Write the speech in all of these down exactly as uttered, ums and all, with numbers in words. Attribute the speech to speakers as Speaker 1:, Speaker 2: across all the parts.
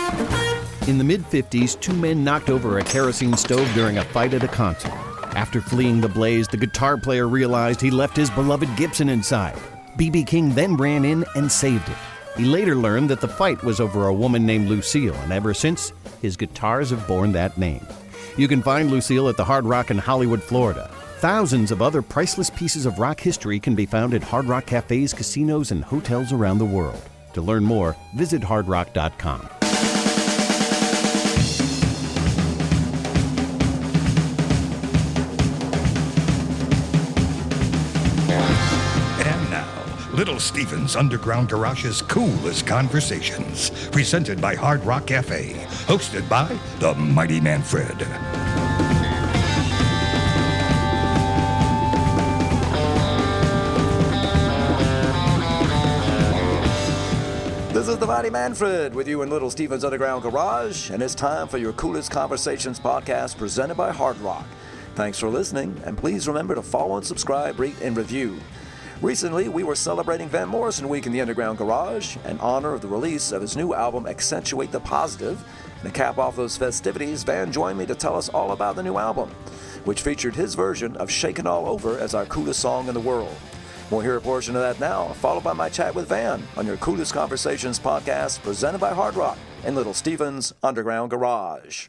Speaker 1: In the mid-fifties, two men knocked over a kerosene stove during a fight at a concert. After fleeing the blaze, the guitar player realized he left his beloved Gibson inside. B B King then ran in and saved it. He later learned that the fight was over a woman named Lucille, and ever since, his guitars have borne that name. You can find Lucille at the Hard Rock in Hollywood, Florida. Thousands of other priceless pieces of rock history can be found at Hard Rock cafes, casinos, and hotels around the world. To learn more, visit hard rock dot com.
Speaker 2: Little Steven's Underground Garage's Coolest Conversations, presented by Hard Rock Cafe, hosted by the Mighty Manfred.
Speaker 3: This is the Mighty Manfred with you in Little Steven's Underground Garage, and it's time for your Coolest Conversations podcast presented by Hard Rock. Thanks for listening, and please remember to follow and subscribe, rate, and review. Recently, we were celebrating Van Morrison Week in the Underground Garage in honor of the release of his new album, Accentuate the Positive. And to cap off those festivities, Van joined me to tell us all about the new album, which featured his version of Shakin' All Over as our coolest song in the world. We'll hear a portion of that now, followed by my chat with Van on your Coolest Conversations podcast presented by Hard Rock in Little Steven's Underground Garage.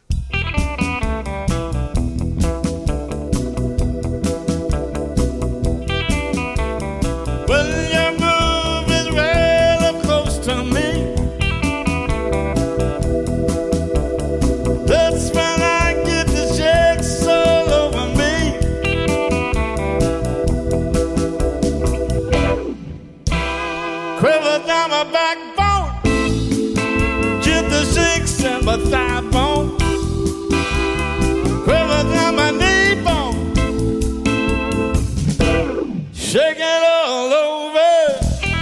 Speaker 4: Thigh bone, quiver down my knee bone, shake it all over.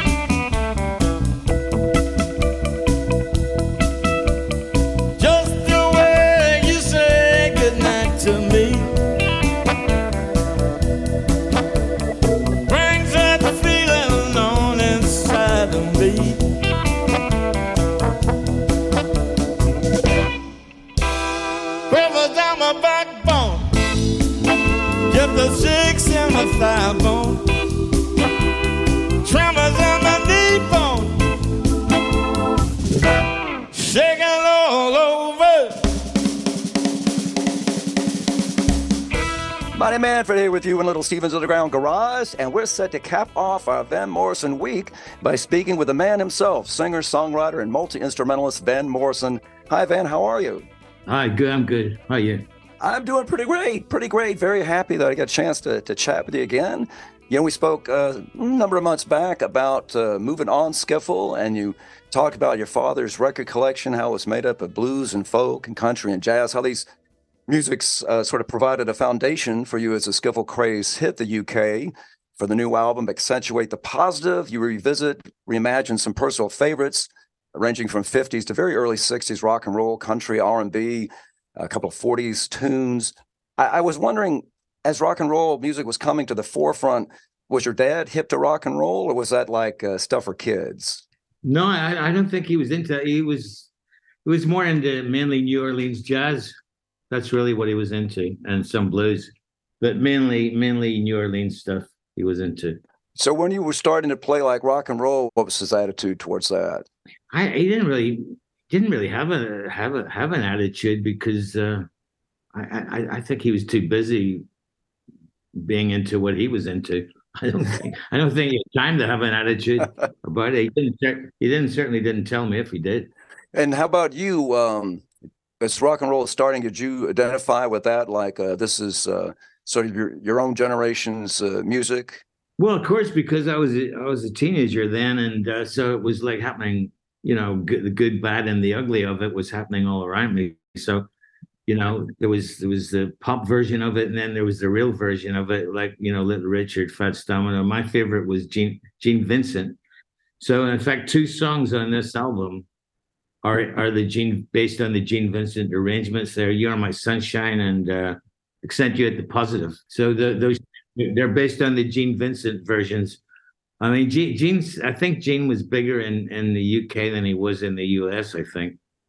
Speaker 4: Just the way you say goodnight to me brings that feeling on inside of me. The six in my thigh bone, tremors in my knee bone, shaking all over.
Speaker 3: Mighty Manfred here with you in Little Steven's Underground Garage, and we're set to cap off our Van Morrison Week by speaking with the man himself, singer, songwriter, and multi-instrumentalist Van Morrison. Hi, Van. How are you?
Speaker 5: Hi, good. I'm good. How are you?
Speaker 3: I'm doing pretty great, pretty great. Very happy that I got a chance to, to chat with you again. You know, we spoke uh, a number of months back about uh, moving on Skiffle, and you talked about your father's record collection, how it was made up of blues and folk and country and jazz, how these musics uh, sort of provided a foundation for you as a Skiffle craze hit the U K. For the new album, Accentuate the Positive, you revisit, reimagine some personal favorites, ranging from fifties to very early sixties rock and roll, country, R and B, a couple of forties tunes. I, I was wondering, as rock and roll music was coming to the forefront, was your dad hip to rock and roll, or was that like uh, stuff for kids?
Speaker 5: No, I, I don't think he was into. He was, he was more into mainly New Orleans jazz. That's really what he was into, and some blues, but mainly, mainly New Orleans stuff he was into.
Speaker 3: So when you were starting to play like rock and roll, what was his attitude towards that?
Speaker 5: I he didn't really. Didn't really have a have a have an attitude because uh, I, I I think he was too busy being into what he was into. I don't think I don't think he had time to have an attitude about it. He didn't he didn't certainly didn't tell me if he did.
Speaker 3: And how about you? Um, as rock and roll is starting, did you identify with that? Like uh, this is uh, sort of your your own generation's uh, music?
Speaker 5: Well, of course, because I was a, I was a teenager then, and uh, so it was like happening. You know, good, the good, bad, and the ugly of it was happening all around me. So, you know, there was there was the pop version of it, and then there was the real version of it, like, you know, Little Richard, Fats Domino. My favorite was Gene Gene Vincent. So, in fact, two songs on this album are are the Gene based on the Gene Vincent arrangements. There, "You're My Sunshine" and uh, "Accentuate the Positive." So the, those they're based on the Gene Vincent versions. I mean, Gene, Gene's, I think Gene was bigger in, in the U K than he was in the U S, I think.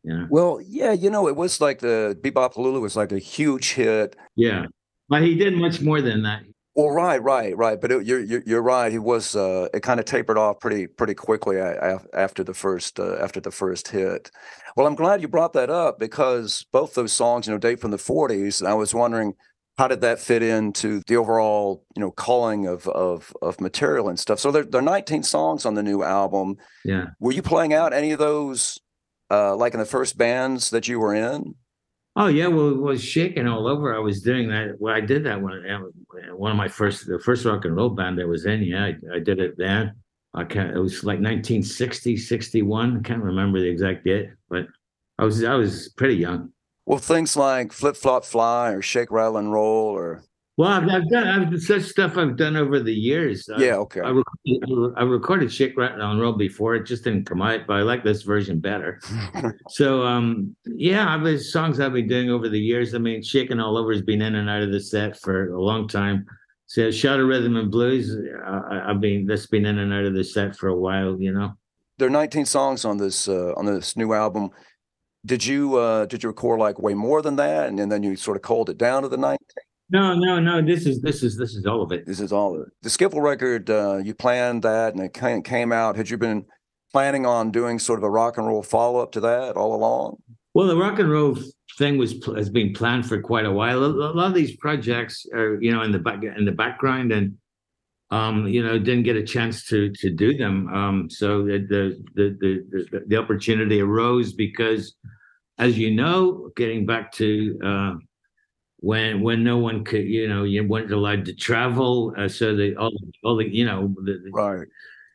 Speaker 5: You know?
Speaker 3: Well, yeah, you know, it was like the Bebop Lulu was like a huge hit.
Speaker 5: Yeah, but he did much more than that.
Speaker 3: Well, right, right, right. But it, you're, you're you're right. He was. Uh, it kind of tapered off pretty pretty quickly a- a- after the first uh, after the first hit. Well, I'm glad you brought that up because both those songs, you know, date from the forties, and I was wondering how did that fit into the overall, you know, culling of of of material and stuff. So there, there are nineteen songs on the new album.
Speaker 5: Yeah.
Speaker 3: Were you playing out any of those, uh, like in the first bands that you were in?
Speaker 5: Oh yeah, well, it was shaking all over. I was doing that. Well, I did that when one of my first, the first rock and roll band that was in. Yeah, I, I did it then. I can't. It was like nineteen sixty, sixty-one. I can't remember the exact date, but I was I was pretty young.
Speaker 3: Well, things like Flip Flop Fly or Shake Rattle and Roll or
Speaker 5: Well, I've, I've done I've, such stuff I've done over the years.
Speaker 3: yeah,
Speaker 5: I,
Speaker 3: okay.
Speaker 5: I recorded, I recorded Shake, Rattle, and Roll before. It just didn't come out, but I like this version better. So, um, yeah, I've been songs I've been doing over the years. I mean, Shaking All Over has been in and out of the set for a long time. So, Shout of Rhythm and Blues, uh, I've been that's been in and out of the set for a while. You know,
Speaker 3: There are nineteen songs on this uh, on this new album. Did you uh, did you record like way more than that, and, and then you sort of culled it down to the nineteen?
Speaker 5: No, no, no. This is this is this is all of it.
Speaker 3: This is all of it. The Skiffle record. Uh, you planned that, and it came, came out. Had you been planning on doing sort of a rock and roll follow up to that all along?
Speaker 5: Well, the rock and roll thing was has been planned for quite a while. A lot of these projects are, you know, in the back in the background, and um, you know, didn't get a chance to to do them. Um, so the the the the, the opportunity arose because, as you know, getting back to uh, when when no one could, you know, you weren't allowed to travel, uh, so the all all the you know the, the
Speaker 3: Right.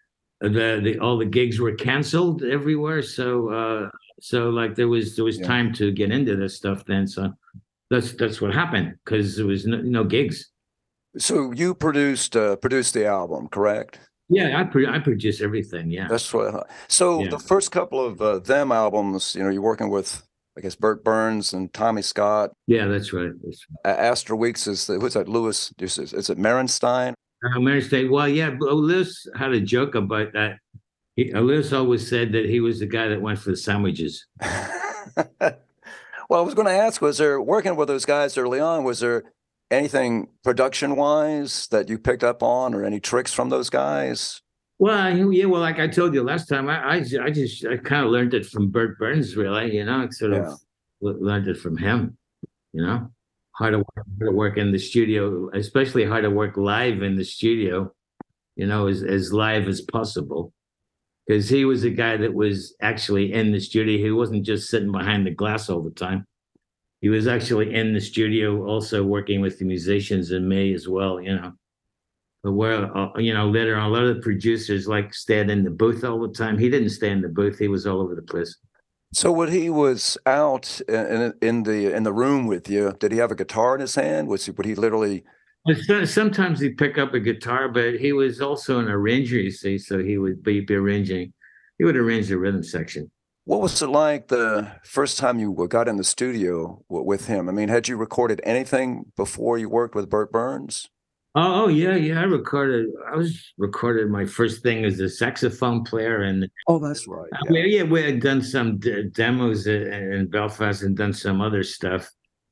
Speaker 5: the the all the gigs were canceled everywhere. So uh, so like there was there was
Speaker 3: Yeah.
Speaker 5: time to get into this stuff then. So that's that's what happened because there was no, no gigs.
Speaker 3: So you produced uh, produced the album, correct?
Speaker 5: Yeah, I pro- I produce everything. Yeah.
Speaker 3: That's what. So
Speaker 5: Yeah.
Speaker 3: the first couple of uh, them albums, you know, you're working with, I guess, Burt Burns and Tommy Scott.
Speaker 5: Yeah, that's right. That's right.
Speaker 3: Uh, Astor Weeks is the, what's that? Lewis? Is, is it Merenstein?
Speaker 5: Uh, Mary State. Well, yeah, but Lewis had a joke about that. He, uh, Lewis always said that he was the guy that went for the sandwiches.
Speaker 3: Well, I was going to ask, was there, working with those guys early on, was there anything production wise that you picked up on or any tricks from those guys?
Speaker 5: Well, yeah, well, like I told you last time, I, I, I just, I kind of learned it from Burt Burns, really, you know, sort
Speaker 3: Yeah.
Speaker 5: of learned it from him, you know, how to, work, how to work in the studio, especially how to work live in the studio, you know, as, as live as possible. Because he was a guy that was actually in the studio. He wasn't just sitting behind the glass all the time. He was actually in the studio also working with the musicians and me as well, you know. But where, uh, you know, later on, a lot of the producers like stayed in the booth all the time. He didn't stay in the booth. He was all over the place.
Speaker 3: So when he was out in, in the in the room with you, did he have a guitar in his hand? Was he, would he literally?
Speaker 5: Sometimes he'd pick up a guitar, but he was also an arranger, you see, so he would be, be arranging. He would arrange the rhythm section.
Speaker 3: What was it like the first time you got in the studio w- with him? I mean, had you recorded anything before you worked with Burt Burns?
Speaker 5: Oh, oh yeah, yeah. I recorded. I was recorded. My first thing as a saxophone player, and
Speaker 3: Oh, that's right.
Speaker 5: uh, we, yeah, we had done some d- demos in, in Belfast and done some other stuff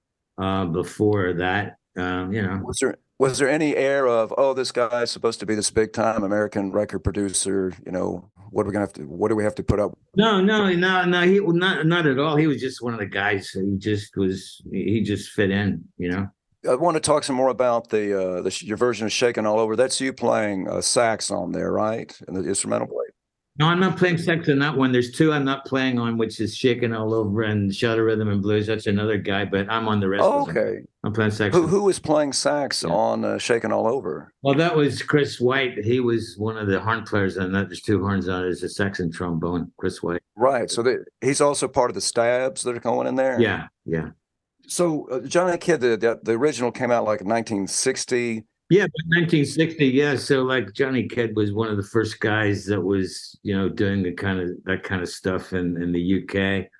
Speaker 5: uh, before that. Um, you know,
Speaker 3: Was there was there any air of, oh, this guy's supposed to be this big time American record producer? You know, what are we gonna have to? What do we have to put up?
Speaker 5: no, no, no, no. He not not at all. He was just one of the guys. He just was. He just fit in. You know.
Speaker 3: I want to talk some more about the uh, the your version of "Shaking All Over." That's you playing uh, sax on there, right? And the instrumental blade.
Speaker 5: No, I'm not playing sax on that one. There's two I'm not playing on, which is Shaking All Over and Shout of Rhythm and Blues. That's another guy, but I'm on the rest
Speaker 3: Oh,
Speaker 5: of them.
Speaker 3: okay.
Speaker 5: I'm playing sax.
Speaker 3: Who who was playing sax
Speaker 5: Yeah.
Speaker 3: on uh, "Shaking All Over"?
Speaker 5: Well, that was Chris White. He was one of the horn players on that. There's two horns on it. There's a sax and trombone. Chris White.
Speaker 3: Right. So the, he's also part of the stabs that are going in there.
Speaker 5: Yeah, yeah.
Speaker 3: So uh, Johnny Kidd, the, the the original came out like in nineteen sixty.
Speaker 5: Yeah, but nineteen sixty, yeah. So like Johnny Kidd was one of the first guys that was, you know, doing the kind of that kind of stuff in, in the U K.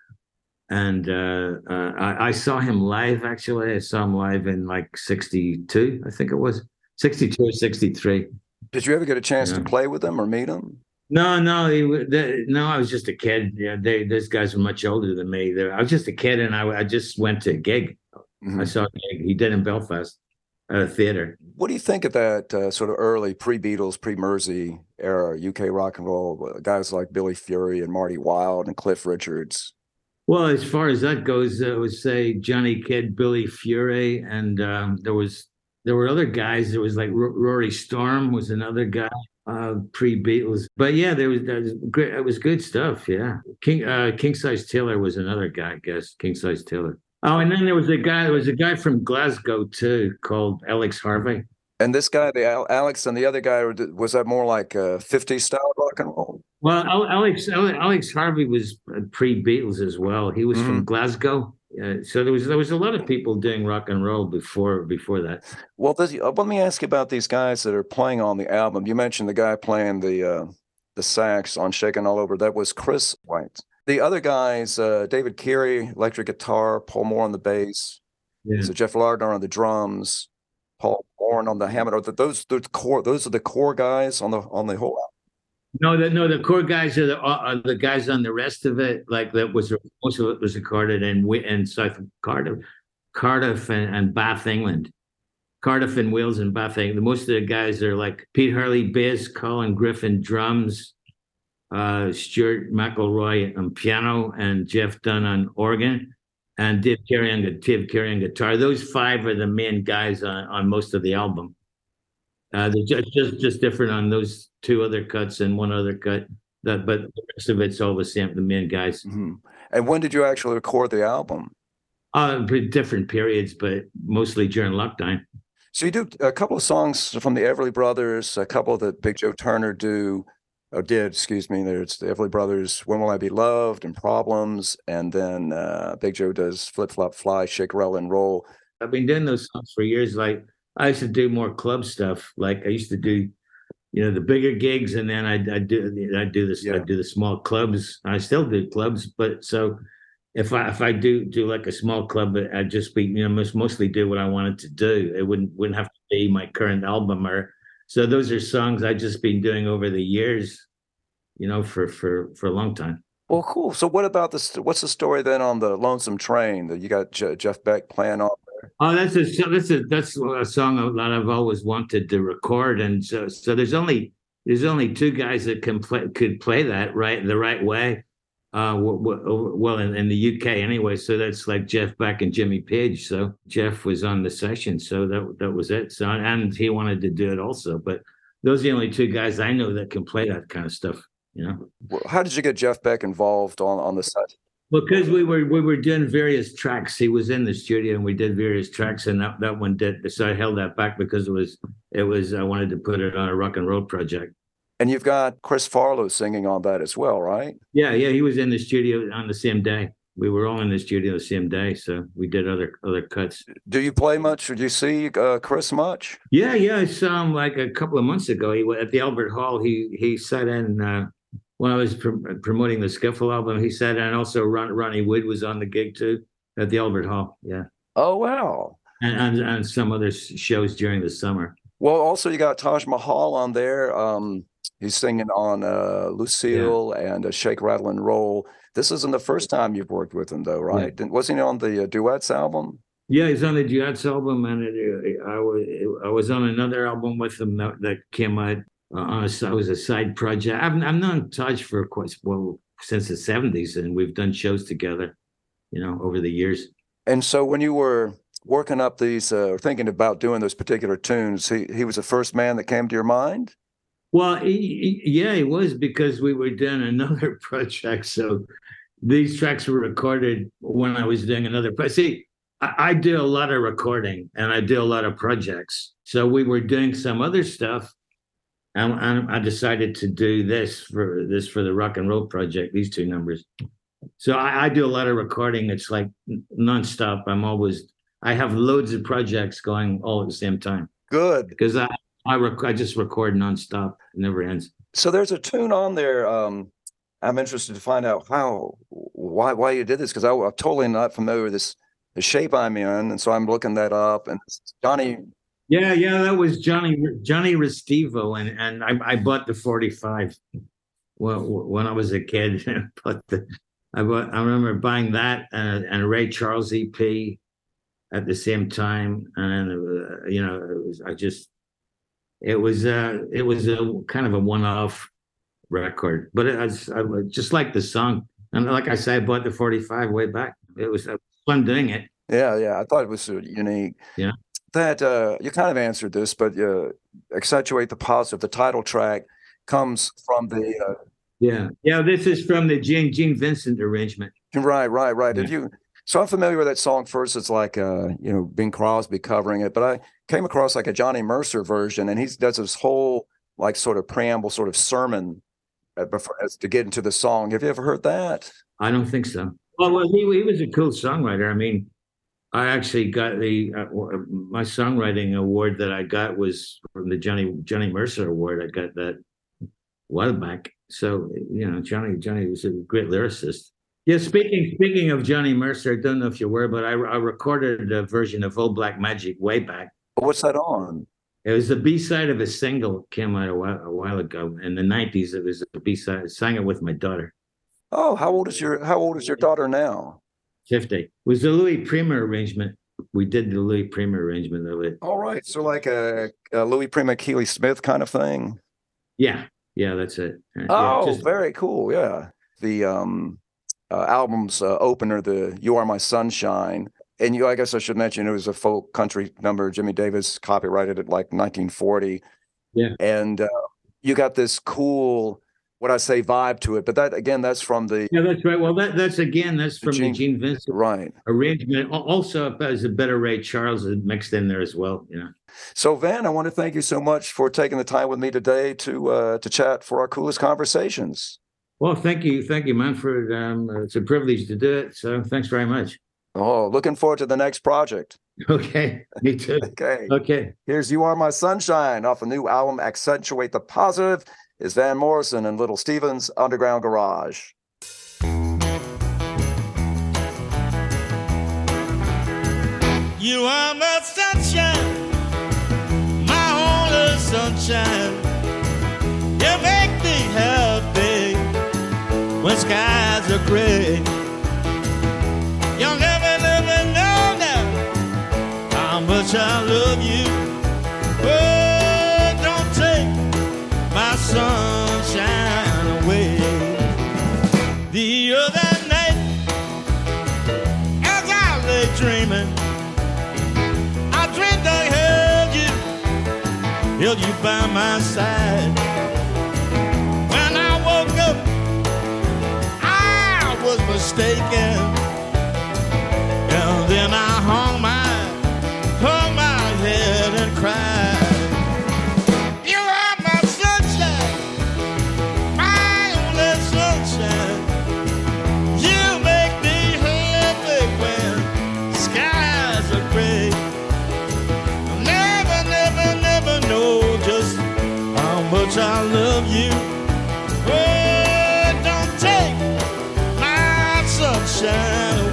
Speaker 5: And uh, uh, I, I saw him live, actually. I saw him live in like sixty-two, I think it was. sixty-two or sixty-three.
Speaker 3: Did you ever get a chance
Speaker 5: Yeah.
Speaker 3: to play with him or meet him?
Speaker 5: No, no, he, wa- the, no. I was just a kid. Yeah, they, those guys were much older than me. They, I was just a kid, and I, I just went to a gig. I
Speaker 3: Mhm.
Speaker 5: saw a gig he did in Belfast at a theater.
Speaker 3: What do you think of that uh, sort of early pre-Beatles, pre-Mersey era U K rock and roll? uh, Guys like Billy Fury and Marty Wilde and Cliff Richards.
Speaker 5: Well, as far as that goes, I would say Johnny Kidd, Billy Fury, and um, there was there were other guys. There was like R- Rory Storm was another guy, uh, pre Beatles. But yeah, there was, there was great. It was good stuff. Yeah, King uh, King Size Taylor was another guy. I guess King Size Taylor. Oh, and then there was a guy. There was a guy from Glasgow too, called Alex Harvey.
Speaker 3: And this guy, the Al- Alex, and the other guy, was that more like uh, fifties style rock and roll?
Speaker 5: Well, Al- Alex Alex Harvey was pre Beatles as well. He was
Speaker 3: Mhm.
Speaker 5: from Glasgow. Uh, so there was there was a lot of people doing rock and roll before before that.
Speaker 3: Well, this, uh, let me ask you about these guys that are playing on the album. You mentioned the guy playing the uh, the sax on "Shaking All Over." That was Chris White. The other guys, uh, David Keary, electric guitar, Paul Moore on the bass,
Speaker 5: Yeah.
Speaker 3: so Jeff Lardner on the drums, Paul Warren on the Hammond. Are the, those the core? Those are the core guys on the on the whole album.
Speaker 5: No, the no the core guys are the uh, are the guys on the rest of it. Like that was most of it was recorded in Wi- in South Cardiff, Cardiff and, and Bath, England. Cardiff and Wales and Bath, England. Most of the guys are like Pete Hurley bass, Colin Griffin drums, uh, Stuart McElroy on piano, and Jeff Dunn on organ, and Dave Carey on, gu- Dave Carey on guitar. Those five are the main guys on, on most of the album. Uh, they're just, just just different on those two other cuts and one other cut. That, but the rest of it's all the same. The main guys,
Speaker 3: Mhm. And when did you actually record the album?
Speaker 5: uh, but different periods, but mostly during lockdown.
Speaker 3: So you do a couple of songs from the Everly Brothers, a couple that Big Joe Turner do, or did, excuse me. There's the Everly Brothers, "When Will I Be Loved" and "Problems," and then uh, Big Joe does "Flip Flop Fly," "Shake, Rattle, and Roll."
Speaker 5: I've been doing those songs for years. Like I used to do more club stuff. Like I used to do, you know, the bigger gigs, and then I I do I do this
Speaker 3: Yeah.
Speaker 5: I do the small clubs. I still do clubs, but so if I if I do do like a small club, I'd just be you know most, mostly do what I wanted to do. It wouldn't wouldn't have to be my current album or so. Those are songs I've just been doing over the years, you know, for for for a long time.
Speaker 3: Well, cool. So what about this? What's the story then on the Lonesome Train that you got Je- Jeff Beck playing on?
Speaker 5: Oh, that's a that's a that's a song that I've always wanted to record, and so so there's only there's only two guys that can play could play that right the right way. Uh, w- w- well, in, in the U K anyway. So that's like Jeff Beck and Jimmy Page. So Jeff was on the session, so that that was it. So and he wanted to do it also, but those are the only two guys I know that can play that kind of stuff. You know.
Speaker 3: Well, how did you get Jeff Beck involved on on the set?
Speaker 5: Because we were we were doing various tracks. He was in the studio and we did various tracks, and that, that one did. So I held that back because it was it was I wanted to put it on a rock and roll project.
Speaker 3: And you've got Chris Farlow singing on that as well, right?
Speaker 5: Yeah, yeah, he was in the studio on the same day. We were all in the studio the same day, so we did other other cuts.
Speaker 3: Do you play much? Or do you see uh, Chris much?
Speaker 5: Yeah, yeah, I saw him like a couple of months ago. He at the Albert Hall. He he sat in uh, when I was pr- promoting the Skiffle album. He sat in, and also Ron, Ronnie Wood was on the gig too at the Albert Hall. Yeah,
Speaker 3: Oh, wow.
Speaker 5: and and, and some other shows during the summer.
Speaker 3: Well, also you got Taj Mahal on there. Um, he's singing on uh, Lucille and uh, Shake, Rattle, and Roll. This isn't the first time you've worked with him, though, right? Didn't- Wasn't he on the uh, duets album?
Speaker 5: Yeah, he's on the Duets album, and it, I was I was on another album with him that, that came out uh, on a I was a side project. I've I've known Taj for quite well since the seventies, and we've done shows together, you know, over the years.
Speaker 3: And so when you were working up these, uh, or thinking about doing those particular tunes, he he was the first man that came to your mind?
Speaker 5: Well, he, he- yeah, it was because we were doing another project. So these tracks were recorded when I was doing another project. See, I, I do a lot of recording and I do a lot of projects. So we were doing some other stuff, and, and I decided to do this for this for the rock and roll project. These two numbers. So I, I do a lot of recording. It's like nonstop. I'm always I have loads of projects going all at the same time
Speaker 3: Good.
Speaker 5: because I. I, rec- I just record nonstop. It never ends.
Speaker 3: So there's a tune on there. Um, I'm interested to find out how, why, why you did this, because I'm totally not familiar with this, the shape I'm in, and so I'm looking that up. And Johnny,
Speaker 5: Yeah, yeah, that was Johnny Johnny Restivo, and and I, I bought the forty-five. well, when I was a kid, but the, I, bought, I remember buying that and, and a Ray Charles E P at the same time, and uh, you know, it was, I just, it was, uh, it was a kind of a one-off record, but it was, I just like the song, and like I said, I bought the forty-five way back. It was fun doing it.
Speaker 3: Yeah, yeah, I thought it was uh, unique.
Speaker 5: Yeah,
Speaker 3: that uh, you kind of answered this, but uh, Accentuate the Positive, the title track comes from the. Uh,
Speaker 5: yeah, yeah. This is from the Gene Gene Vincent arrangement.
Speaker 3: Right, right, right.
Speaker 5: Yeah.
Speaker 3: If you, so I'm familiar with that song. First, it's like uh, you know, Bing Crosby covering it, but I came across like a Johnny Mercer version, and he does this whole like sort of preamble, sort of sermon uh, before as to get into the song. Have you ever heard that?
Speaker 5: I don't think so. Well, well, he he was a cool songwriter. I mean, I actually got the uh, my songwriting award that I got was from the Johnny Johnny Mercer Award. I got that a while back. So you know, Johnny Johnny was a great lyricist. Yeah, speaking speaking of Johnny Mercer, I don't know if you were, but I, I recorded a version of Old Black Magic way back.
Speaker 3: What's that on?
Speaker 5: It was the B side of a single came out a while, a while ago in the nineties. It was a B side. I sang it with my daughter.
Speaker 3: Oh, how old is your How old is your daughter now?
Speaker 5: fifty. It was the Louis Prima arrangement. We did the Louis Prima arrangement of it.
Speaker 3: All right, so like a, a Louis Prima, Keely Smith kind of thing.
Speaker 5: Yeah, yeah, that's it.
Speaker 3: Oh,
Speaker 5: yeah, just,
Speaker 3: very cool. Yeah, the um, uh, album's uh, opener, the "You Are My Sunshine," and you. I guess I should mention it was a folk country number. Jimmy Davis copyrighted it like nineteen forty.
Speaker 5: Yeah,
Speaker 3: and uh, you got this cool. What I say vibe to it, but that again, that's from the
Speaker 5: yeah, that's right. Well, that that's again, that's from
Speaker 3: Gene,
Speaker 5: the Gene Vincent
Speaker 3: right
Speaker 5: arrangement. Also, there's a better Ray Charles mixed in there as well. You know.
Speaker 3: So, Van, I want to thank you so much for taking the time with me today to uh, to chat for our coolest conversations.
Speaker 5: Well, thank you, thank you, man. For um, it's a privilege to do it. So, thanks very much.
Speaker 3: Oh, looking forward to the next project.
Speaker 5: Okay, me too.
Speaker 3: Okay,
Speaker 5: okay.
Speaker 3: Here's "You Are My Sunshine" off the new album "Accentuate the Positive." Is Van Morrison and Little Steven's Underground Garage.
Speaker 4: You are my sunshine, my only sunshine. You make me happy when skies are gray. You'll never, never know now how much I love you. Oh, don't take my sunshine away. The other night, as I lay dreaming, I dreamed I held you, held you by my side. When I woke up, I was mistaken, and then I hung my, hung my head and cried. I love you. Oh, don't take my sunshine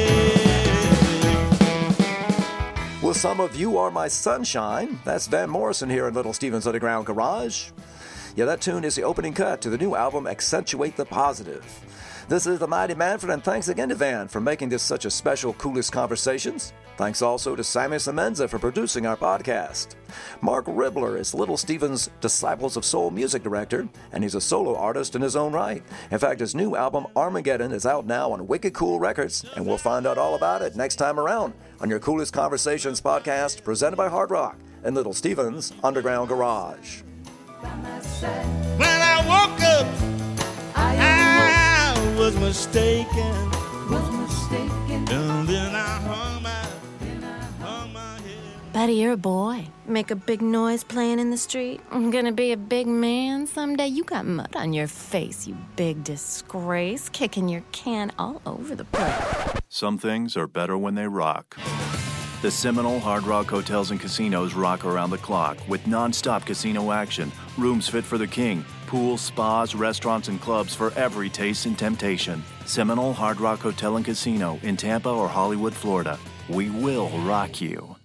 Speaker 4: away.
Speaker 3: Well, some of You Are My Sunshine. That's Van Morrison here in Little Steven's Underground Garage. Yeah, that tune is the opening cut to the new album Accentuate the Positive. This is the Mighty Manfred, and thanks again to Van for making this such a special Coolest Conversations. Thanks also to Sammy Semenza for producing our podcast. Mark Ribler is Little Steven's Disciples of Soul music director, and he's a solo artist in his own right. In fact, his new album, Armageddon, is out now on Wicked Cool Records, and we'll find out all about it next time around on your Coolest Conversations podcast, presented by Hard Rock and Little Steven's Underground Garage.
Speaker 4: When I woke up, I was mistaken, was mistaken, and then I hung my, hung my head.
Speaker 6: Buddy, you're a boy. Make a big noise playing in the street. I'm gonna be a big man someday. You got mud on your face, you big disgrace, kicking your can all over the place.
Speaker 7: Some things are better when they rock. The Seminole Hard Rock Hotels and Casinos rock around the clock with non-stop casino action, rooms fit for the king, pools, spas, restaurants, and clubs for every taste and temptation. Seminole Hard Rock Hotel and Casino in Tampa or Hollywood, Florida. We will rock you.